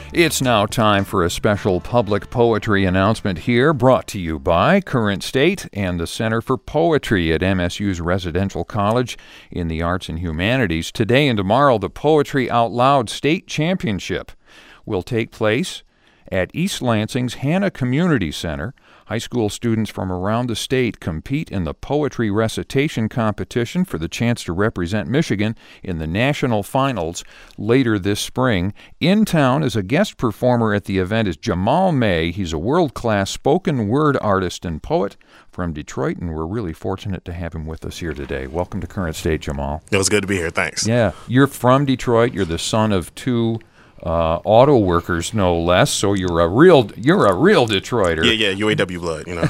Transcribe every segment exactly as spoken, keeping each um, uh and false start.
It's now time for a special public poetry announcement here, brought to you by Current State and the Center for Poetry at M S U's Residential College in the Arts and Humanities. Today and tomorrow, the Poetry Out Loud State Championship will take place at East Lansing's Hanna Community Center. High school students from around the state compete in the poetry recitation competition for the chance to represent Michigan in the national finals later this spring. In town as a guest performer at the event is Jamal May. He's a world-class spoken word artist and poet from Detroit, and we're really fortunate to have him with us here today. Welcome to Current State, Jamal. It was good to be here. Thanks. Yeah. You're from Detroit. You're the son of two Uh, auto workers, no less. So you're a real, you're a real Detroiter. Yeah, yeah, U A W blood. You know.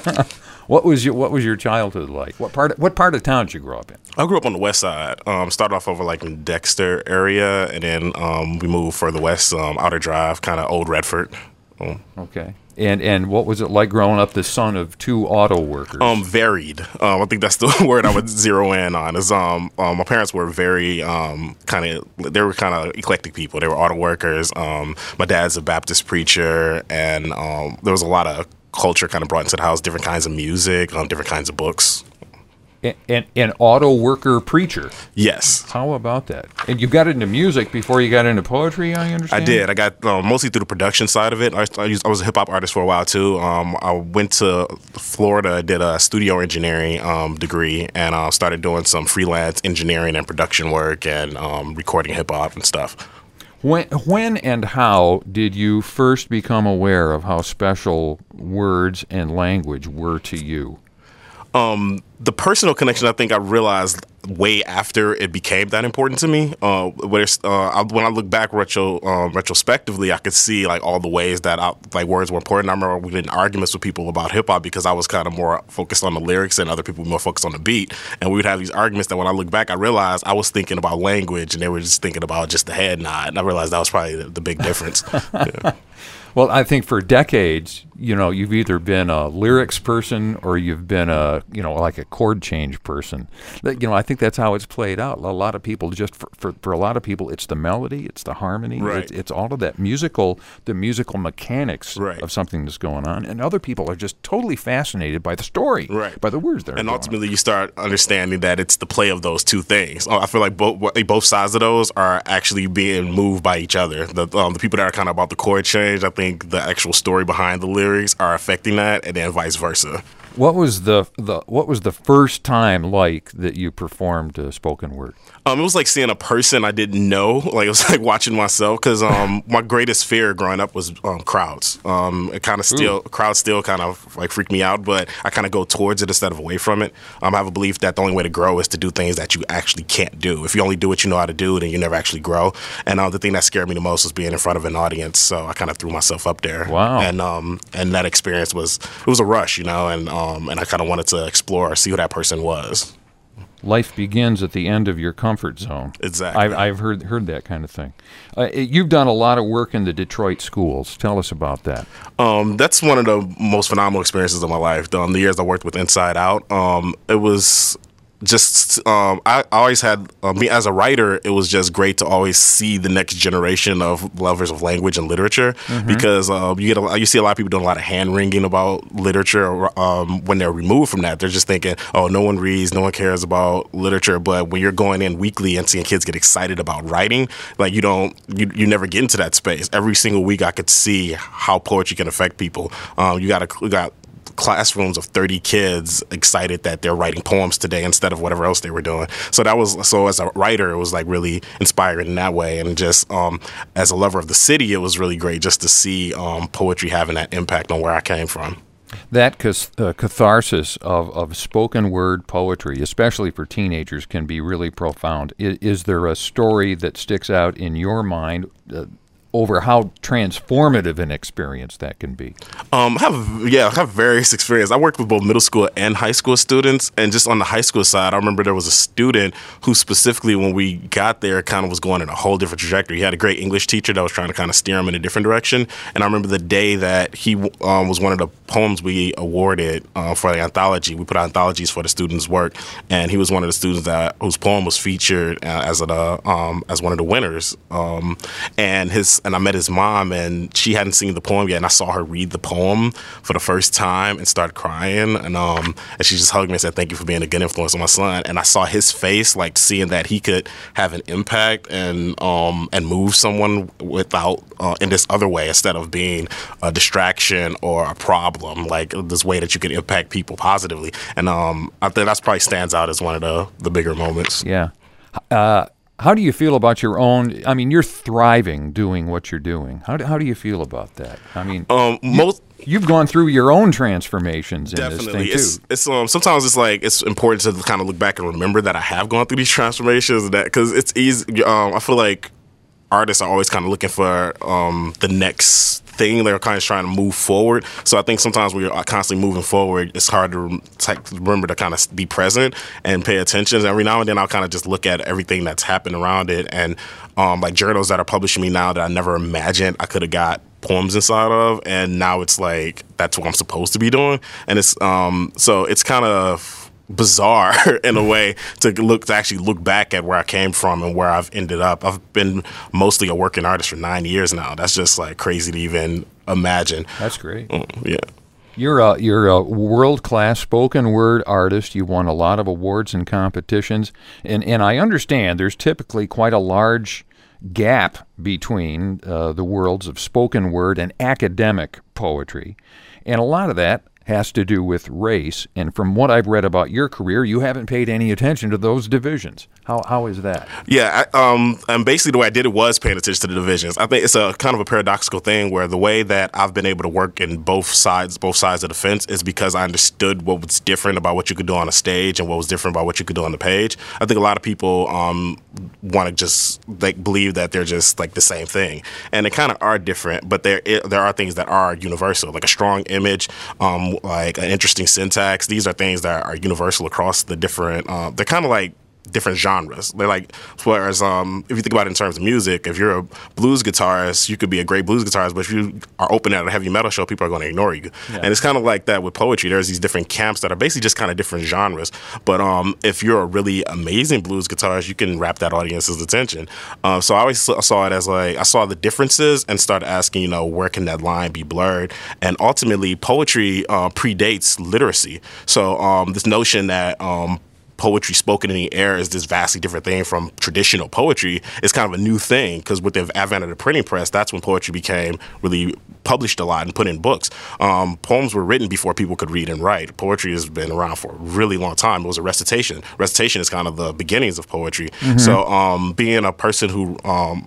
What was your What was your childhood like? What part What part of town did you grow up in? I grew up on the west side. Um, started off over like in Dexter area, and then um, we moved further west, um, Outer Drive, kind of Old Redford. Um, okay. And and what was it like growing up the son of two auto workers? Um, varied. Um, I think that's the word I would zero in on. Is um, um my parents were very um kind of they were kind of eclectic people. They were auto workers. Um, my dad's a Baptist preacher, and um, there was a lot of culture kind of brought into the house. Different kinds of music, um, different kinds of books. An, an, an auto worker preacher. Yes. How about that? And you got into music before you got into poetry, I understand? I did. I got um, mostly through the production side of it. I, I, used, I was a hip-hop artist for a while, too. Um, I went to Florida, did a studio engineering um, degree, and uh, started doing some freelance engineering and production work and um, recording hip-hop and stuff. When, when and how did you first become aware of how special words and language were to you? Um, the personal connection, I think I realized way after it became that important to me. Uh, where, uh, when I look back retro, um, retrospectively, I could see like all the ways that I, like words were important. I remember we getting arguments with people about hip hop because I was kind of more focused on the lyrics and other people were more focused on the beat. And we would have these arguments that when I look back, I realized I was thinking about language and they were just thinking about just the head nod. And I realized that was probably the, the big difference. Yeah. Well, I think for decades, you know, you've either been a lyrics person or you've been a, you know, like a chord change person. You know, I think that's how it's played out. A lot of people just, for, for, for a lot of people, it's the melody, it's the harmony, right. it's, it's all of that musical, the musical mechanics right. of something that's going on. And other people are just totally fascinated by the story, right. by the words that are And ultimately on. You start understanding that it's the play of those two things. I feel like both both sides of those are actually being moved by each other. The, um, the people that are kind of about the chord change, I think the actual story behind the lyrics are affecting that, and then vice versa. What was the, the what was the first time like that you performed uh, spoken word? Um, it was like seeing a person I didn't know. Like it was like watching myself because um, my greatest fear growing up was um, crowds. Um, it kind of still crowds still kind of like freak me out, but I kind of go towards it instead of away from it. Um, I have a belief that the only way to grow is to do things that you actually can't do. If you only do what you know how to do, then you never actually grow. And uh, the thing that scared me the most was being in front of an audience. So I kind of threw myself up there. Wow. And um, and that experience was it was a rush, you know, and um, and I kind of wanted to explore, see who that person was. Life begins at the end of your comfort zone. Exactly. I've, I've heard heard that kind of thing. Uh, you've done a lot of work in the Detroit schools. Tell us about that. Um, that's one of the most phenomenal experiences of my life. Um, the years I worked with Inside Out, um, it was just um, I always had uh, me as a writer. It was just great to always see the next generation of lovers of language and literature mm-hmm. because uh, you get a, you see a lot of people doing a lot of hand wringing about literature. Um, when they're removed from that, they're just thinking, "Oh, no one reads, no one cares about literature." But when you're going in weekly and seeing kids get excited about writing, like you don't, you, you never get into that space. Every single week, I could see how poetry can affect people. Um, you got a, you got. classrooms of thirty kids excited that they're writing poems today instead of whatever else they were doing. So that was so as a writer, it was like really inspiring in that way. And just um, as a lover of the city, it was really great just to see um, poetry having that impact on where I came from. That uh, catharsis of, of spoken word poetry, especially for teenagers, can be really profound. Is, is there a story that sticks out in your mind uh, over how transformative an experience that can be? Um, I have, yeah, I have various experience. I worked with both middle school and high school students, and just on the high school side, I remember there was a student who specifically, when we got there, kind of was going in a whole different trajectory. He had a great English teacher that was trying to kind of steer him in a different direction, and I remember the day that he um, was one of the poems we awarded uh, for the anthology. We put out anthologies for the students' work, and he was one of the students that whose poem was featured uh, as a uh, um, as one of the winners. Um, and his was, and I met his mom, and she hadn't seen the poem yet, and I saw her read the poem for the first time and start crying, and um, and she just hugged me and said, "Thank you for being a good influence on my son." And I saw his face, like seeing that he could have an impact and um and move someone without uh, in this other way instead of being a distraction or a problem, like this way that you can impact people positively. And um, I think that's probably stands out as one of the the bigger moments. Yeah. Uh, how do you feel about your own? I mean, you're thriving doing what you're doing. How do, how do you feel about that? I mean, um, most. You've gone through your own transformations in Definitely. this thing too. It's, it's um sometimes it's like it's important to kind of look back and remember that I have gone through these transformations. That because it's easy. Um, I feel like artists are always kind of looking for um the next thing. They're kind of trying to move forward. So I think sometimes we're constantly moving forward. It's hard to like, remember to kind of be present and pay attention. Every now and then I'll kind of just look at everything that's happened around it, and um like journals that are publishing me now that I never imagined I could have got poems inside of, and now it's like that's what I'm supposed to be doing. And it's um so it's kind of bizarre in a way to look to actually look back at where I came from and where I've ended up. I've been mostly a working artist for nine years now. That's just like crazy to even imagine. That's great. Mm, yeah. You're a, you're a world-class spoken word artist. You won a lot of awards and competitions. And, and I understand there's typically quite a large gap between uh, the worlds of spoken word and academic poetry. And a lot of that has to do with race. And from what I've read about your career, you haven't paid any attention to those divisions. How How is that? Yeah, I, um, and basically the way I did it was paying attention to the divisions. I think it's a kind of a paradoxical thing where the way that I've been able to work in both sides, both sides of the fence, is because I understood what was different about what you could do on a stage and what was different about what you could do on the page. I think a lot of people um, want to just like believe that they're just like the same thing, and they kind of are different. But there there are things that are universal, like a strong image, um, like an interesting syntax. These are things that are universal across the different. Uh, they're kind of like different genres. They're like, whereas um, if you think about it in terms of music, if you're a blues guitarist, you could be a great blues guitarist, but if you are open at a heavy metal show, people are going to ignore you. Yeah. And it's kind of like that with poetry. There's these different camps that are basically just kind of different genres. But um, if you're a really amazing blues guitarist, you can wrap that audience's attention. Um, so I always saw it as like, I saw the differences and started asking, you know, where can that line be blurred? And ultimately, poetry uh, predates literacy. So um, this notion that um, poetry spoken in the air is this vastly different thing from traditional poetry. It's kind of a new thing because with the advent of the printing press, that's when poetry became really published a lot and put in books. Um, poems were written before people could read and write. Poetry has been around for a really long time. It was a recitation. Recitation is kind of the beginnings of poetry. Mm-hmm. So um, being a person who um,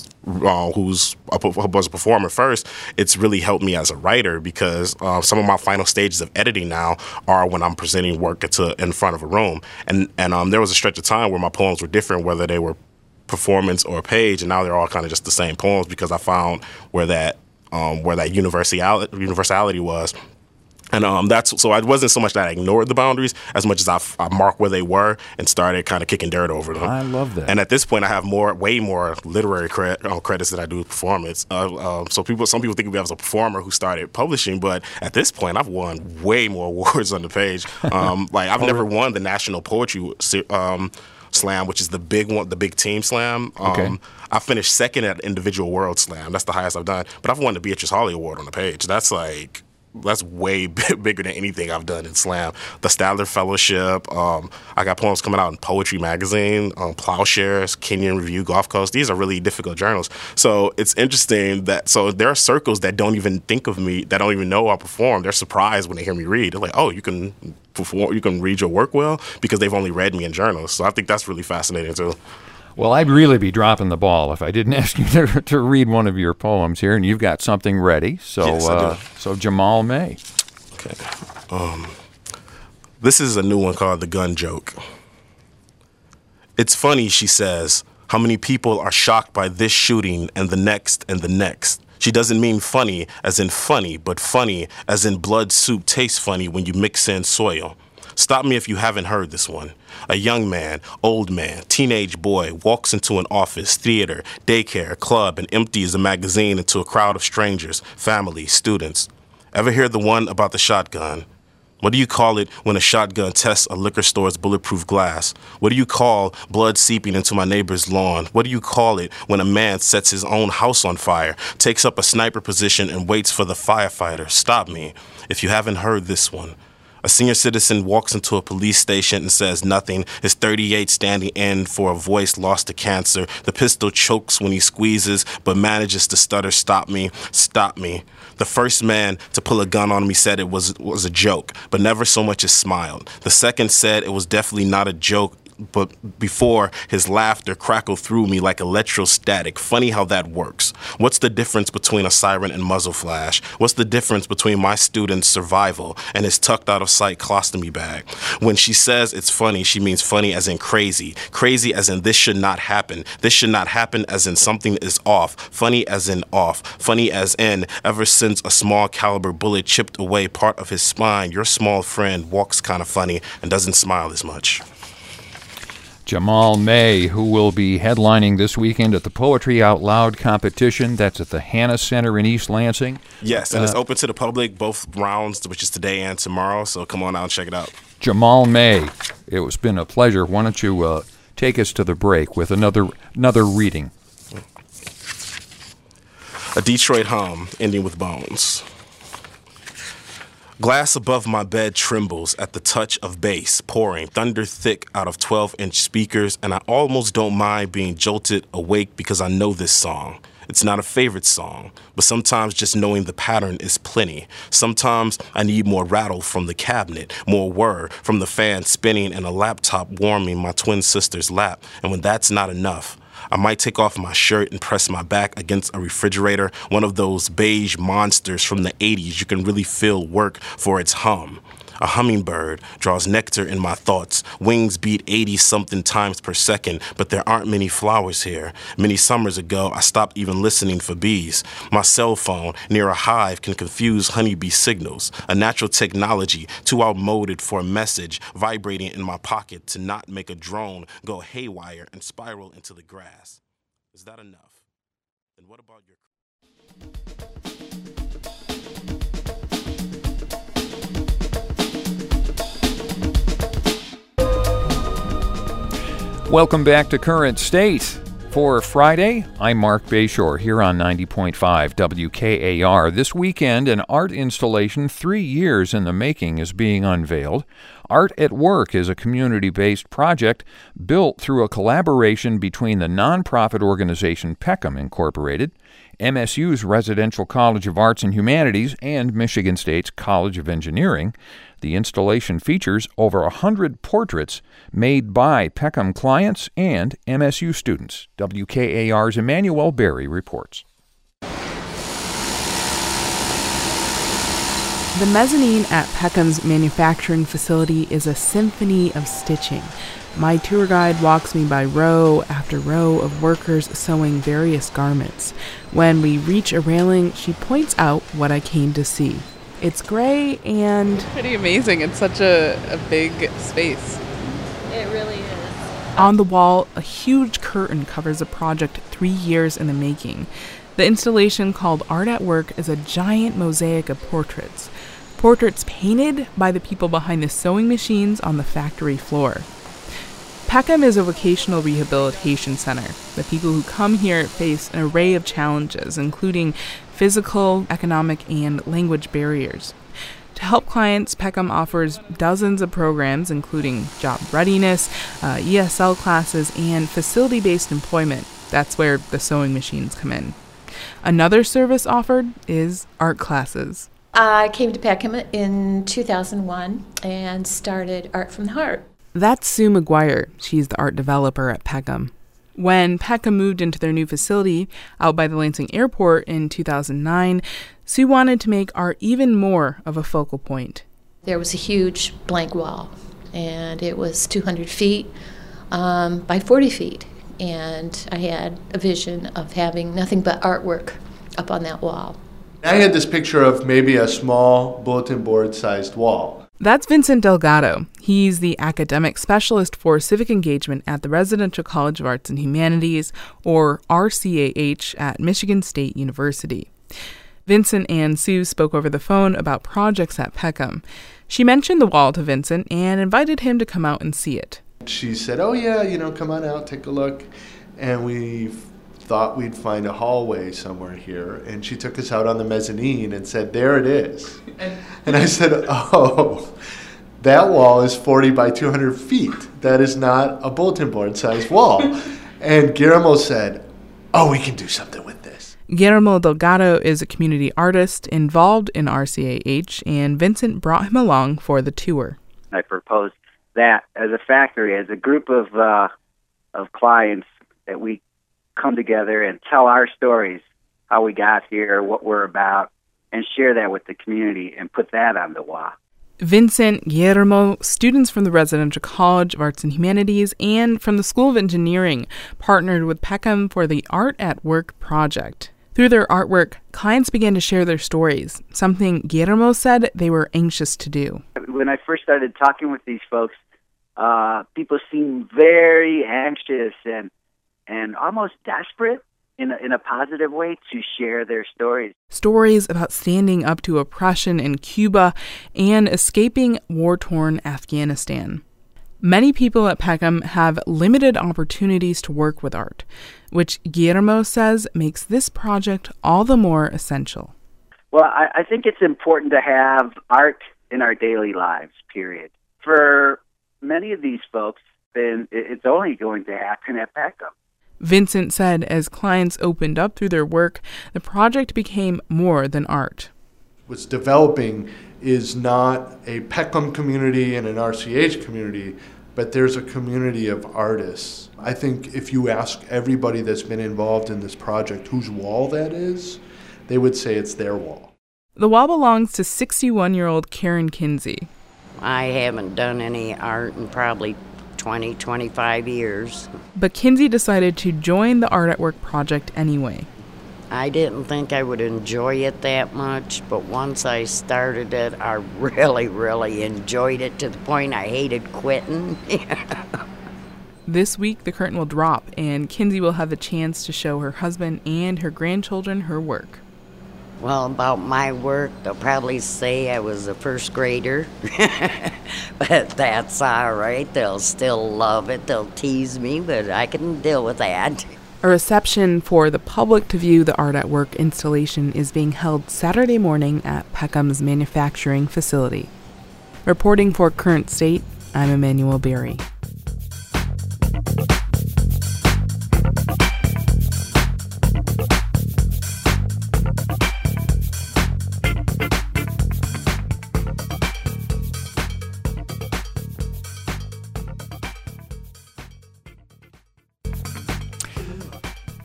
Uh, who's a, who was a performer first, it's really helped me as a writer because uh, some of my final stages of editing now are when I'm presenting work to in front of a room. And and um, there was a stretch of time where my poems were different, whether they were performance or page, and now they're all kind of just the same poems because I found where that um, where that universality universality was. And um, that's so it wasn't so much that I ignored the boundaries as much as I, I marked where they were and started kind of kicking dirt over them. I love that. And at this point, I have more, way more literary cre- uh, credits than I do performance. Uh, uh, so people, some people think of me as a performer who started publishing, but at this point, I've won way more awards on the page. Um, like I've never won the National Poetry um, Slam, which is the big one, the big team slam. Um, okay. I finished second at Individual World Slam. That's the highest I've done. But I've won the Beatrice Hawley Award on the page. That's like. That's way bigger than anything I've done in slam. The Stadler Fellowship. Um, I got poems coming out in Poetry Magazine, um, Plowshares, Kenyon Review, Gulf Coast. These are really difficult journals. So it's interesting that so there are circles that don't even think of me, that don't even know I perform. They're surprised when they hear me read. They're like, "Oh, you can perform, you can read your work well," because they've only read me in journals. So I think that's really fascinating too. Well, I'd really be dropping the ball if I didn't ask you to, to read one of your poems here, and you've got something ready. So, yes, I do. Uh, so Jamal May. Okay. Um, this is a new one called The Gun Joke. It's funny, she says, how many people are shocked by this shooting and the next and the next. She doesn't mean funny as in funny, but funny as in blood soup tastes funny when you mix in soil. Stop me if you haven't heard this one. A young man, old man, teenage boy walks into an office, theater, daycare, club, and empties a magazine into a crowd of strangers, family, students. Ever hear the one about the shotgun? What do you call it when a shotgun tests a liquor store's bulletproof glass? What do you call blood seeping into my neighbor's lawn? What do you call it when a man sets his own house on fire, takes up a sniper position, and waits for the firefighter? Stop me if you haven't heard this one. A senior citizen walks into a police station and says nothing. His thirty-eight standing in for a voice lost to cancer. The pistol chokes when he squeezes, but manages to stutter, "Stop me, stop me." The first man to pull a gun on me said it was was a joke, but never so much as smiled. The second said it was definitely not a joke, but before his laughter crackled through me like electrostatic. Funny how that works. What's the difference between a siren and muzzle flash? What's the difference between my student's survival and his tucked out of sight colostomy bag? When she says it's funny, she means funny as in crazy. Crazy as in this should not happen. This should not happen as in something is off. Funny as in off. Funny as in ever since a small caliber bullet chipped away part of his spine, your small friend walks kind of funny and doesn't smile as much. Jamal May, who will be headlining this weekend at the Poetry Out Loud competition. That's at the Hanna Center in East Lansing. Yes, and uh, it's open to the public, both rounds, which is today and tomorrow, so come on out and check it out. Jamal May, it's been a pleasure. Why don't you uh, take us to the break with another another reading? A Detroit hum, ending with bones. Glass above my bed trembles at the touch of bass, pouring thunder thick out of twelve-inch speakers, and I almost don't mind being jolted awake because I know this song. It's not a favorite song, but sometimes just knowing the pattern is plenty. Sometimes I need more rattle from the cabinet, more whir from the fan spinning, and a laptop warming my twin sister's lap. And when that's not enough, I might take off my shirt and press my back against a refrigerator, one of those beige monsters from the eighties you can really feel work for its hum. A hummingbird draws nectar in my thoughts. Wings beat eighty-something times per second, but there aren't many flowers here. Many summers ago, I stopped even listening for bees. My cell phone near a hive can confuse honeybee signals, a natural technology too outmoded for a message vibrating in my pocket to not make a drone go haywire and spiral into the grass. Is that enough? Then what about your... Welcome back to Current State. For Friday, I'm Mark Bayshore here on ninety point five W K A R. This weekend, an art installation three years in the making is being unveiled. Art at Work is a community-based project built through a collaboration between the nonprofit organization Peckham Incorporated, M S U's Residential College of Arts and Humanities, and Michigan State's College of Engineering. The installation features over one hundred portraits made by Peckham clients and M S U students. W K A R's Emmanuel Berry reports. The mezzanine at Peckham's manufacturing facility is a symphony of stitching. My tour guide walks me by row after row of workers sewing various garments. When we reach a railing, she points out what I came to see. It's gray and... pretty amazing. It's such a, a big space. It really is. On the wall, a huge curtain covers a project three years in the making. The installation, called Art at Work, is a giant mosaic of portraits. Portraits painted by the people behind the sewing machines on the factory floor. Peckham is a vocational rehabilitation center. The people who come here face an array of challenges, including physical, economic, and language barriers. To help clients, Peckham offers dozens of programs, including job readiness, uh, E S L classes, and facility-based employment. That's where the sewing machines come in. Another service offered is art classes. I came to Peckham in two thousand one and started Art from the Heart. That's Sue McGuire. She's the art developer at Peckham. When Peckham moved into their new facility out by the Lansing Airport in two thousand nine, Sue wanted to make art even more of a focal point. There was a huge blank wall, and it was two hundred feet um, by forty feet. And I had a vision of having nothing but artwork up on that wall. I had this picture of maybe a small bulletin board-sized wall. That's Vincent Delgado. He's the academic specialist for civic engagement at the Residential College of Arts and Humanities, or R C A H, at Michigan State University. Vincent and Sue spoke over the phone about projects at Peckham. She mentioned the wall to Vincent and invited him to come out and see it. She said, oh yeah, you know, come on out, take a look. And we thought we'd find a hallway somewhere here. And she took us out on the mezzanine and said, there it is. And I said, oh, that wall is forty by two hundred feet. That is not a bulletin board sized wall. And Guillermo said, oh, we can do something with this. Guillermo Delgado is a community artist involved in R C A H, and Vincent brought him along for the tour. I proposed that as a factory, as a group of uh, of clients, that we come together and tell our stories, how we got here, what we're about, and share that with the community and put that on the wall. Vincent, Guillermo, students from the Residential College of Arts and Humanities and from the School of Engineering partnered with Peckham for the Art at Work project. Through their artwork, clients began to share their stories, something Guillermo said they were anxious to do. When I first started talking with these folks, uh, people seemed very anxious and and almost desperate in a, in a positive way to share their stories. Stories about standing up to oppression in Cuba and escaping war-torn Afghanistan. Many people at Peckham have limited opportunities to work with art, which Guillermo says makes this project all the more essential. Well, I, I think it's important to have art in our daily lives, period. For many of these folks, then it's only going to happen at Peckham. Vincent said as clients opened up through their work, the project became more than art. What's developing is not a Peckham community and an R C H community, but there's a community of artists. I think if you ask everybody that's been involved in this project whose wall that is, they would say it's their wall. The wall belongs to sixty-one-year-old Karen Kinsey. I haven't done any art in probably twenty, twenty-five years. But Kinsey decided to join the Art at Work project anyway. I didn't think I would enjoy it that much, but once I started it, I really, really enjoyed it to the point I hated quitting. This week, the curtain will drop, and Kinsey will have a chance to show her husband and her grandchildren her work. Well, about my work, they'll probably say I was a first grader, but that's all right. They'll still love it. They'll tease me, but I can deal with that. A reception for the public to view the Art at Work installation is being held Saturday morning at Peckham's manufacturing facility. Reporting for Current State, I'm Emmanuel Berry.